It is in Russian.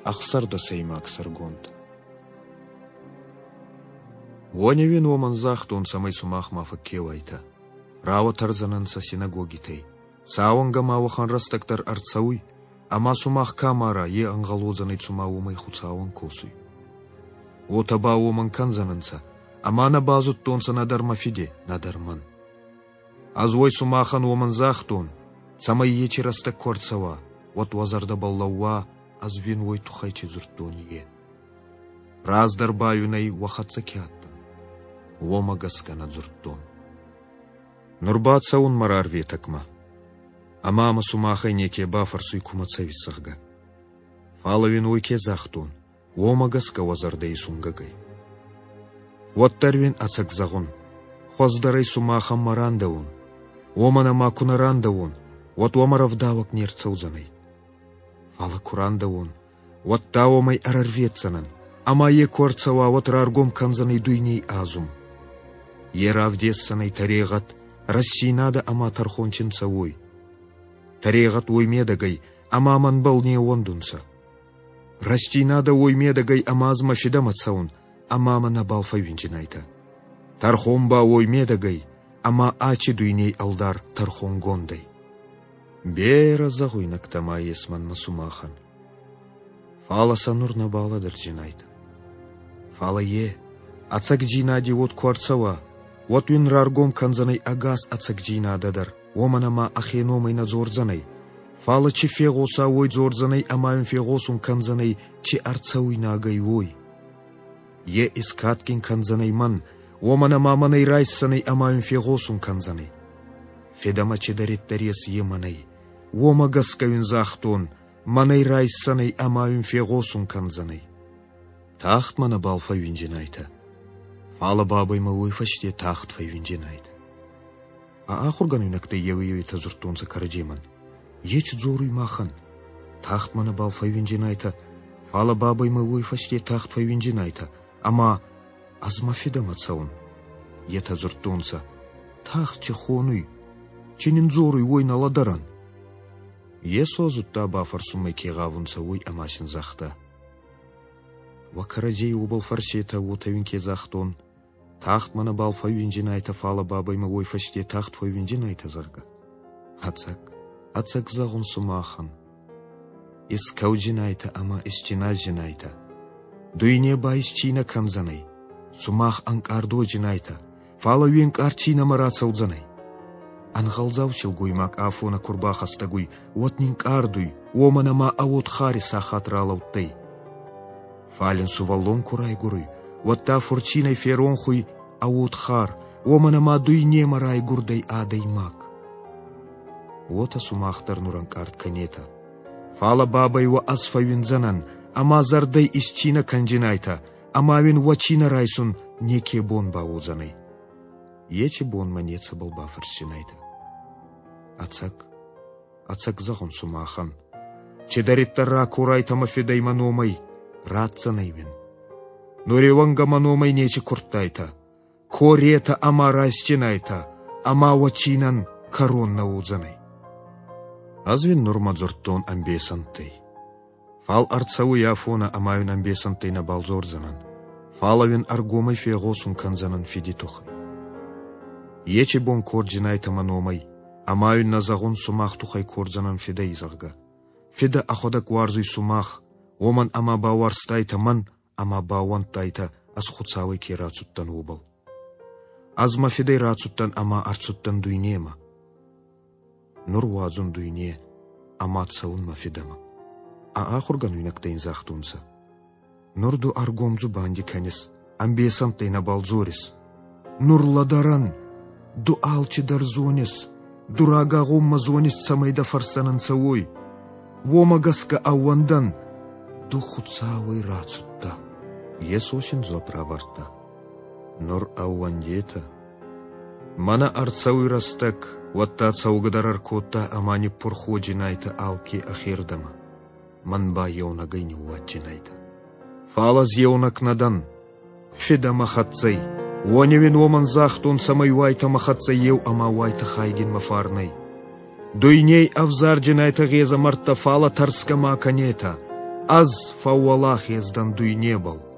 Ахсар да сеймак саргонт. Воневин оман захтун самай сумах мафак кевайта. Раwa тарзанан са синагогитей. Сауанга мавахан растактар арцауй. Ама сумах камара е ангалозанай цума умай хуцауан косуй. Отаба оман канзананса. Ама на базут тонса надар мафиде, надарман. Азвой сумахан оман захтун. Самай ечи растак корцава. Вот вазарда баллауа. Азвин ой тухайчи зуртониге. Раздар баюнай вахатса кяттан. Ома гаскана зуртон. Нурбатса он марар ветакма. Амама сумахай неке бафарсуй кумацависахга. Фалавин ойке захтун. Ома гаска вазардай сунгагай. Вот тарвин ацак загун. Хоздарай сумахам марандаун. Омана макунарандаун. Вот омаравдавак нерцаузанай. Фала курандаун. Вот таомай арарветсанан. Ама е корцава вот раргом канзанай дуйней азум. Еравдессанай тарегат. Расчинада ама тархончинца ой. Тарегат ой медагай, ама манбал не ондунца. Расчинада ой медагай, ама азма фидаматсаун, ама манабал файвинчинайта. Тархомба ой медагай, ама ачи дуйней алдар тархонгондай. Бера загуйнак тама есман масумахан. Фала санурна баладар джинайта. Фала е, ацак джинади вот кварцава. Вот вин раргом канзанай агас ацакджина дадар. Оманама ахеномай надзорзанай. Фала чи фегоса ой дзорзанай, амаем фегосун канзанай, чи арцауй нагай ой. Е искаткин канзанай ман. Оманама манай райссанай, амаем фегосун канзанай. Федама чи дарит дарес еманай. Ома гаскавин захтон. Манай райссанай, амаем фегосун канзанай. Тахт мана балфа винджинайта. Фала бабайма ойфаште тахт файвинджинайт. А ахурган юнакта евы тазуртунса караджеман. Еч зоруй махан. Тахт мана бал файвинджинайта. Фала бабайма ойфаште тахт файвинджинайта. Ама азмафидаматсаун. Е тазуртунса. Тахт чехонуй. Ченин зоруй ой наладаран. Е созутта бафарсумай кегавунса ой амашин захта. Вакараджей убал фаршета отавинке захтон. Тахт мана бал файвинджинайта фала бабайма ойфаште тахт файвинджинайта зарга. Ацак загун сумахан. Искауджинайта ама исчинаджинайта. Дуйне ба исчина канзанай. Сумах анкардоджинайта. Фала винк арчина марацаудзанай. Ангалзаучил гуймак афона курбахастагуй. Вот нинк ардуй. Оманама авот хари сахатралауттай. Фален сувалон курай гурой. Вот та фурчиной феронхуй аут хар. Оманама дуйне марай гурдай адай мак. Вот асумахтар нуранкарт канета. Фала бабай ва асфавинзанан. Ама зардай исчина канджинайта. Амавин вачина райсун неке бон баузанай. Ече бон манеца балба фарчинайта. Ацак захун сумахан. Чедариттара курайта мафидай маномай. Ратцанайвин. Нуреванга маномай нече куртайта. Хорета ама расчинайта. Ама вачинан коронна узанай. Азвин нурмадзортон амбесантай. Фал арцау яфона амаюн амбесантай на балзорзанан. Фалавин аргомай фегосун канзанан фидитохай. Ече бон корджинайта маномай. Амаюн назагон сумах тухай корзанан фидаизарга. Фида аходак варзуй сумах. Оман ама баварстайта ман, ама бавантайта аз хуцавай ке рацуттан убал. Аз мафидай рацуттан ама арцуттан дуйнема. Нур вазун дуйне, ама цаун мафидама. А ахурган уйнактайн захтунса. Нурду аргомзу банди канис, амбесантайна балзорис. Нур ладаран, ду алчи дарзонис, дурага гомма зонис цамайда фарсанан цавой. Вома гаска ауандан, духуцавай рацутта. Есошин зоправарта. Нур ауандета. Мана арцауй растак, ватта цаугадар аркотта амани порходжинайта алки ахирдама. Манба еунагай не уатчинайта. Фалаз еунак надан. Фида махатцай. Воневин оман захтун самай вайта махатцай ев ама вайта хайгин мафарнай. Дуйней авзарджинайта геза марта фала тарска маканета. аз фауалах ездан дуйне бол.